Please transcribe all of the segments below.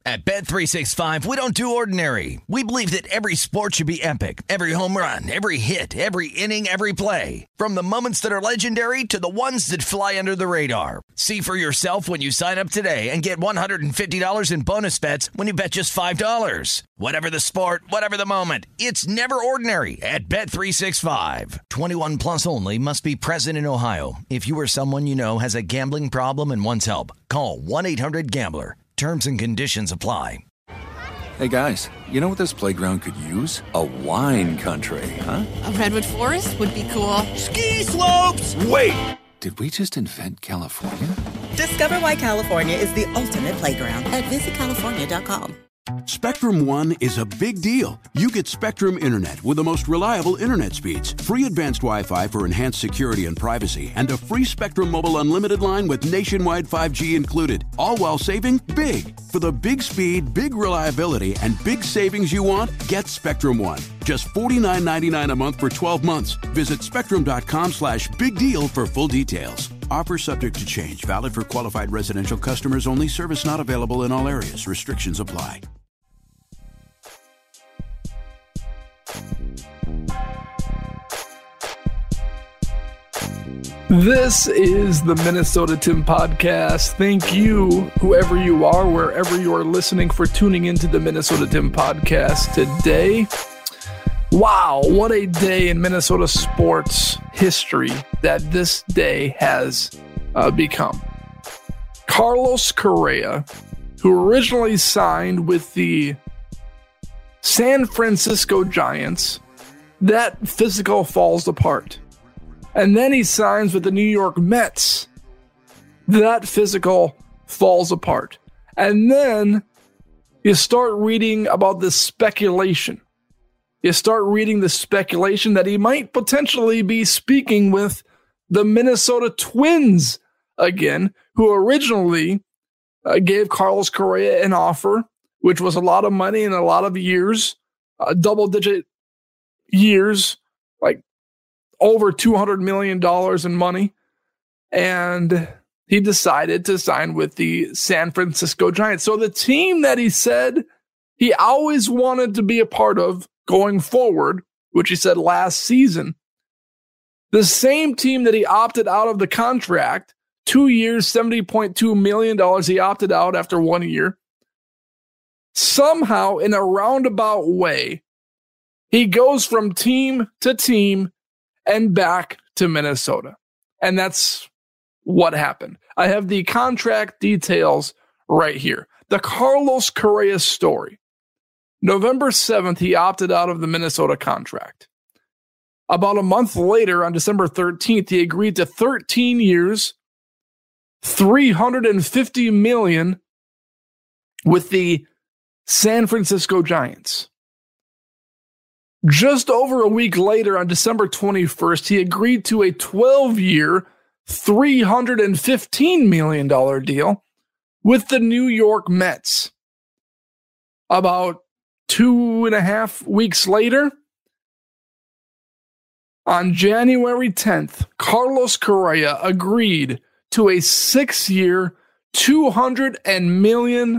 At Bet365, we don't do ordinary. We believe that every sport should be epic. Every home run, every hit, every inning, every play. From the moments that are legendary to the ones that fly under the radar. See for yourself when you sign up today and get $150 in bonus bets when you bet just $5. Whatever the sport, whatever the moment, it's never ordinary at Bet365. 21 plus only. Must be present in Ohio. If you or someone you know has a gambling problem and wants help, call 1-800-GAMBLER. Terms and conditions apply. Hey guys, you know what this playground could use? A wine country, huh? A redwood forest would be cool. Ski slopes! Wait! Did we just invent California? Discover why California is the ultimate playground at visitcalifornia.com. Spectrum One is a big deal. You get Spectrum Internet with the most reliable internet speeds, free advanced Wi-Fi for enhanced security and privacy, and a free Spectrum Mobile Unlimited line with nationwide 5G included, all while saving big. For the big speed, big reliability, and big savings you want, get Spectrum One. Just $49.99 a month for 12 months. Visit spectrum.com/big deal for full details. Offer subject to change. Valid for qualified residential customers only. Service not available in all areas. Restrictions apply. This is the Minnesota Tim Podcast. Thank you, whoever you are, wherever you are listening, for tuning into the Minnesota Tim Podcast today. Wow, what a day in Minnesota sports history that this day has become. Carlos Correa, who originally signed with the San Francisco Giants, that physical falls apart. And then he signs with the New York Mets. That physical falls apart. And then you start reading about this speculation. You start reading the speculation that he might potentially be speaking with the Minnesota Twins again, who originally gave Carlos Correa an offer, which was a lot of money in a lot of years, double-digit years, like over $200 million in money. And he decided to sign with the San Francisco Giants. So the team that he said he always wanted to be a part of going forward, which he said last season, the same team that he opted out of the contract, 2 years, $70.2 million, he opted out after 1 year. Somehow, in a roundabout way, he goes from team to team and back to Minnesota. And that's what happened. I have the contract details right here. The Carlos Correa story. November 7th, he opted out of the Minnesota contract. About a month later, on December 13th, he agreed to 13 years, $350 million with the San Francisco Giants. Just over a week later, on December 21st, he agreed to a 12-year, $315 million deal with the New York Mets. About 2.5 weeks later, on January 10th, Carlos Correa agreed to a 6-year, $200 million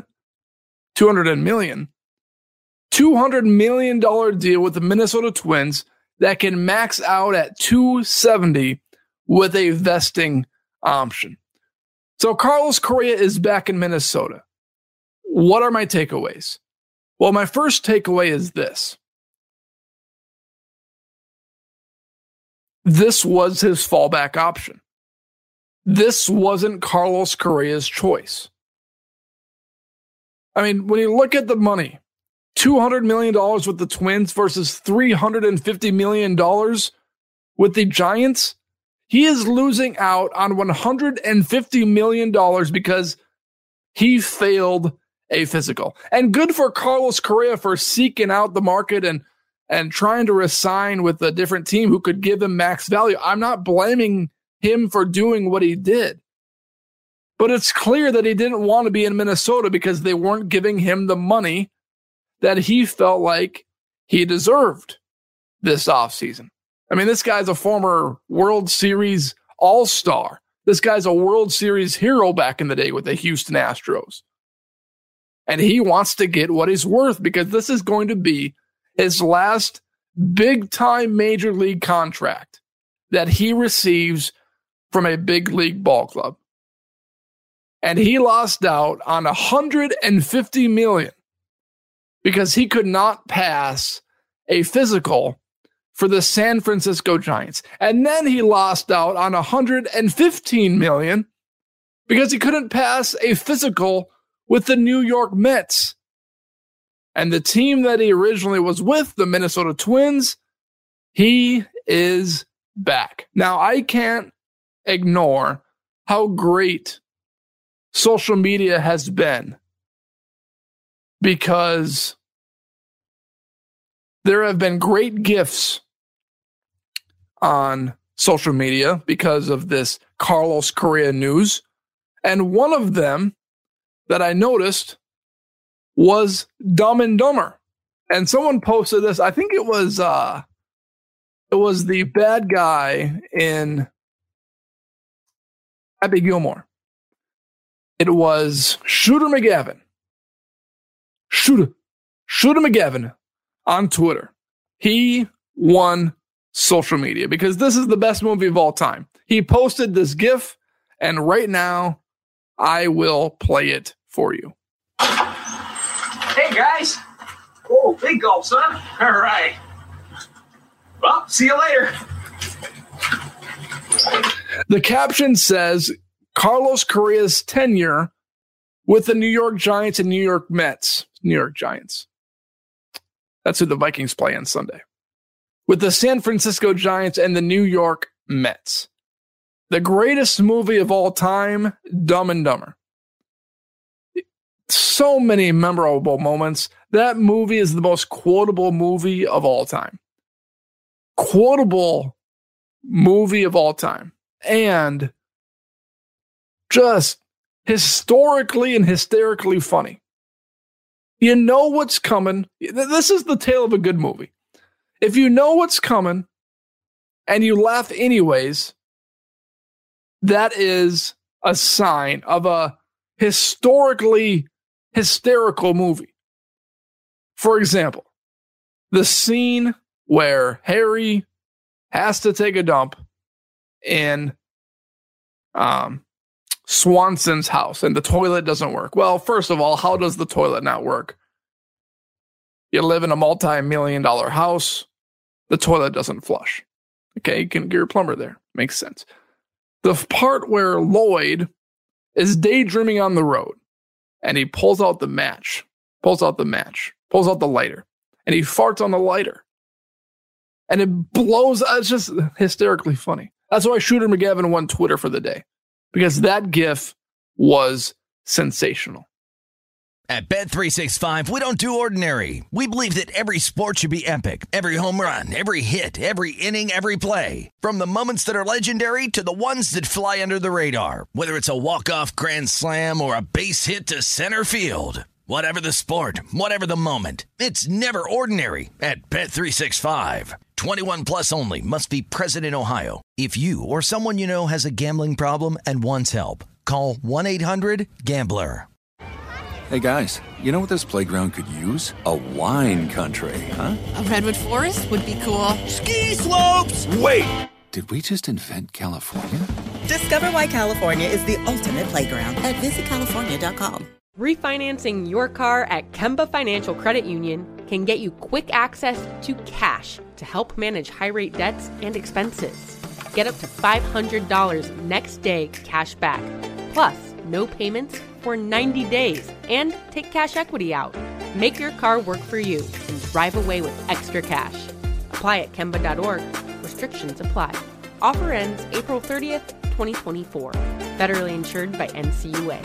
deal with the Minnesota Twins that can max out at $270 with a vesting option. So Carlos Correa is back in Minnesota. What are my takeaways? Well, my first takeaway is this. This was his fallback option. This wasn't Carlos Correa's choice. I mean, when you look at the money, $200 million with the Twins versus $350 million with the Giants, he is losing out on $150 million because he failed a physical. And good for Carlos Correa for seeking out the market and trying to resign with a different team who could give him max value. I'm not blaming him for doing what he did. But it's clear that he didn't want to be in Minnesota because they weren't giving him the money that he felt like he deserved this offseason. I mean, this guy's a former World Series All-Star. This guy's a World Series hero back in the day with the Houston Astros. And he wants to get what he's worth because this is going to be his last big-time major league contract that he receives from a big league ball club. And he lost out on $150 million because he could not pass a physical for the San Francisco Giants. And then he lost out on $115 million because he couldn't pass a physical with the New York Mets. And the team that he originally was with, the Minnesota Twins, he is back. Now, I can't ignore how great social media has been because there have been great GIFs on social media because of this Carlos Correa news. And one of them that I noticed was Dumb and Dumber. And someone posted this. I think it was the bad guy in Happy Gilmore. It was Shooter McGavin. Shooter McGavin on Twitter. He won social media because this is the best movie of all time. He posted this GIF, and right now I will play it for you. Hey guys! Oh, big gulp, son. All right. Well, see you later. The caption says Carlos Correa's tenure with the New York Giants and New York Mets. New York Giants. That's who the Vikings play on Sunday. With the San Francisco Giants and the New York Mets. The greatest movie of all time, Dumb and Dumber. So many memorable moments. That movie is the most quotable movie of all time. Quotable movie of all time. And just historically and hysterically funny. You know what's coming. This is the tale of a good movie. If you know what's coming and you laugh anyways, that is a sign of a historically hysterical movie. For example, the scene where Harry has to take a dump in Swanson's house and the toilet doesn't work. Well, first of all, how does the toilet not work? You live in a multi-million-dollar house. The toilet doesn't flush. Okay, you can get your plumber there. Makes sense. The part where Lloyd is daydreaming on the road and he pulls out the lighter, and he farts on the lighter. And it blows. It's just hysterically funny. That's why Shooter McGavin won Twitter for the day. Because that GIF was sensational. At Bet365, we don't do ordinary. We believe that every sport should be epic. Every home run, every hit, every inning, every play. From the moments that are legendary to the ones that fly under the radar. Whether it's a walk-off grand slam or a base hit to center field. Whatever the sport, whatever the moment. It's never ordinary at Bet365. 21 plus only. Must be present in Ohio. If you or someone you know has a gambling problem and wants help, call 1-800-GAMBLER. Hey guys, you know what this playground could use? A wine country, huh? A redwood forest would be cool. Ski slopes! Wait! Did we just invent California? Discover why California is the ultimate playground at visitcalifornia.com. Refinancing your car at Kemba Financial Credit Union can get you quick access to cash to help manage high-rate debts and expenses. Get up to $500 next day cash back, plus no payments for 90 days, and take cash equity out. Make your car work for you and drive away with extra cash. Apply at Kemba.org. Restrictions apply. Offer ends April 30th, 2024. Federally insured by NCUA.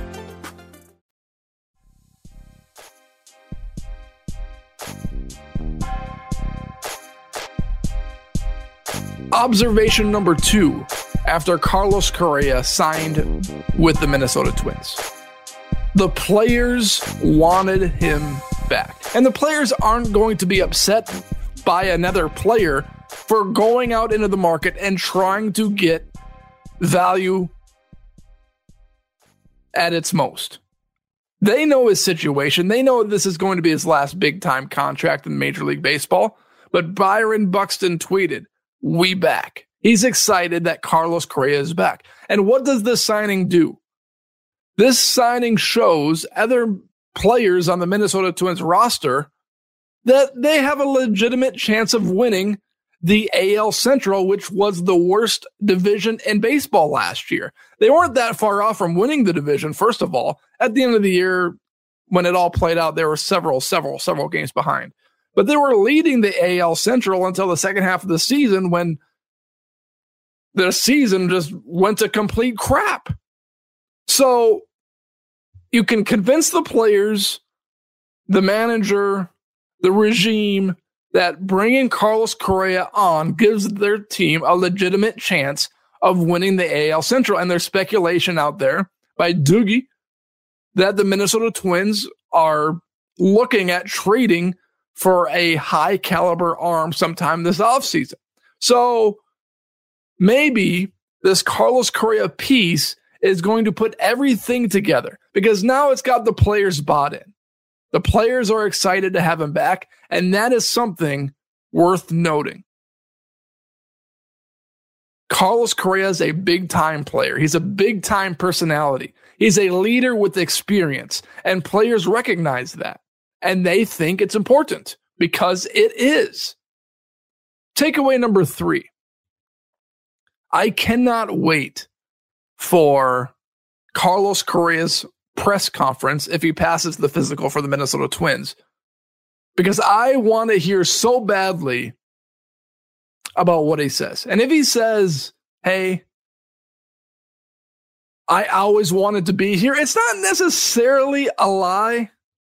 Observation number 2 after Carlos Correa signed with the Minnesota Twins. The players wanted him back. And the players aren't going to be upset by another player for going out into the market and trying to get value at its most. They know his situation. They know this is going to be his last big-time contract in Major League Baseball. But Byron Buxton tweeted, "We back." He's excited that Carlos Correa is back. And what does this signing do? This signing shows other players on the Minnesota Twins roster that they have a legitimate chance of winning the AL Central, which was the worst division in baseball last year. They weren't that far off from winning the division, first of all. At the end of the year, when it all played out, there were several games behind. But they were leading the AL Central until the second half of the season, when the season just went to complete crap. So you can convince the players, the manager, the regime, that bringing Carlos Correa on gives their team a legitimate chance of winning the AL Central. And there's speculation out there by Doogie that the Minnesota Twins are looking at trading for a high caliber arm sometime this offseason. So maybe this Carlos Correa piece is going to put everything together, because now it's got the players bought in. The players are excited to have him back, and that is something worth noting. Carlos Correa is a big-time player. He's a big-time personality. He's a leader with experience, and players recognize that, and they think it's important, because it is. Takeaway number 3. I cannot wait for Carlos Correa's press conference if he passes the physical for the Minnesota Twins, because I want to hear so badly about what he says. And if he says, "Hey, I always wanted to be here," it's not necessarily a lie.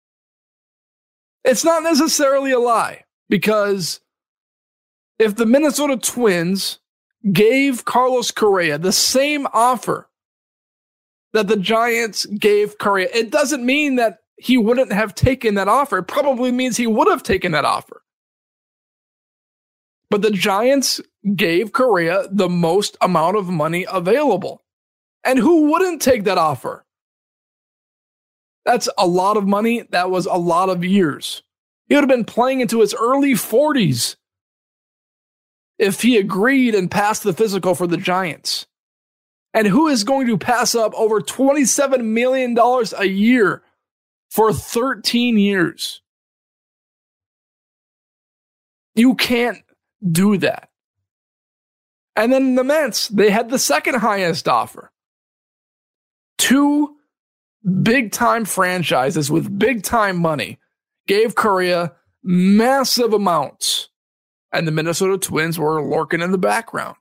It's not necessarily a lie, because if the Minnesota Twins gave Carlos Correa the same offer that the Giants gave Correa, it doesn't mean that he wouldn't have taken that offer. It probably means he would have taken that offer. But the Giants gave Correa the most amount of money available. And who wouldn't take that offer? That's a lot of money. That was a lot of years. He would have been playing into his early 40s if he agreed and passed the physical for the Giants. And who is going to pass up over $27 million a year for 13 years? You can't do that. And then the Mets, they had the second highest offer. 2 big-time franchises with big-time money gave Correa massive amounts, and the Minnesota Twins were lurking in the background,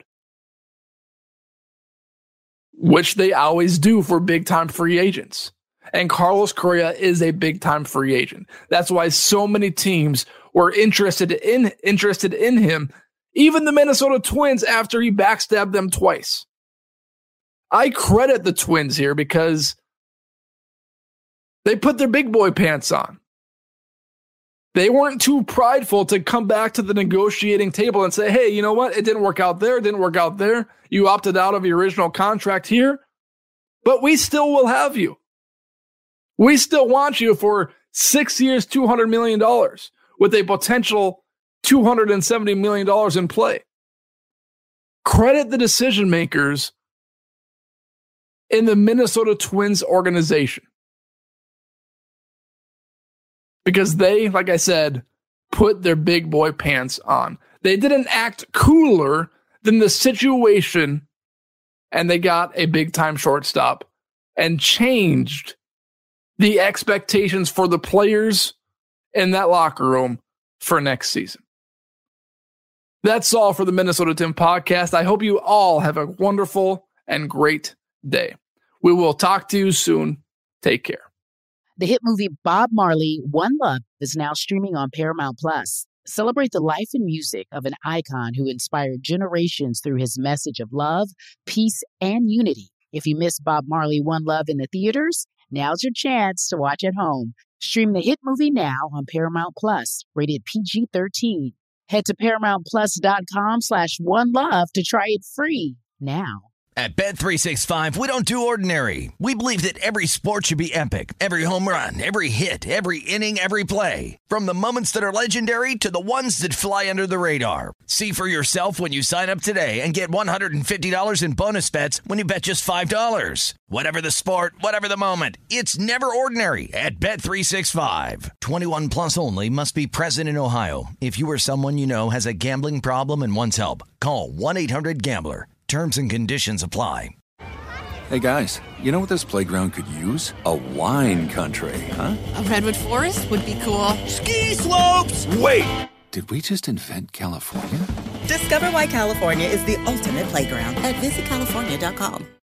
which they always do for big-time free agents. And Carlos Correa is a big-time free agent. That's why so many teams were interested in him, even the Minnesota Twins, after he backstabbed them twice. I credit the Twins here because they put their big boy pants on. They weren't too prideful to come back to the negotiating table and say, "Hey, you know what? It didn't work out there. It didn't work out there. You opted out of your original contract here, but we still will have you. We still want you for 6 years, $200 million with a potential $270 million in play." Credit the decision makers in the Minnesota Twins organization, because they, like I said, put their big boy pants on. They didn't act cooler than the situation, and they got a big-time shortstop and changed the expectations for the players in that locker room for next season. That's all for the Minnesota Tim podcast. I hope you all have a wonderful and great day. We will talk to you soon. Take care. The hit movie Bob Marley, One Love is now streaming on Paramount+. Celebrate the life and music of an icon who inspired generations through his message of love, peace, and unity. If you missed Bob Marley, One Love in the theaters, now's your chance to watch at home. Stream the hit movie now on Paramount+, rated PG-13. Head to ParamountPlus.com/OneLove to try it free now. At Bet365, we don't do ordinary. We believe that every sport should be epic. Every home run, every hit, every inning, every play. From the moments that are legendary to the ones that fly under the radar. See for yourself when you sign up today and get $150 in bonus bets when you bet just $5. Whatever the sport, whatever the moment, it's never ordinary at Bet365. 21 plus only. Must be present in Ohio. If you or someone you know has a gambling problem and wants help, call 1-800-GAMBLER. Terms and conditions apply. Hey guys, you know what this playground could use? A wine country, huh? A redwood forest would be cool. Ski slopes! Wait! Did we just invent California? Discover why California is the ultimate playground at visitcalifornia.com.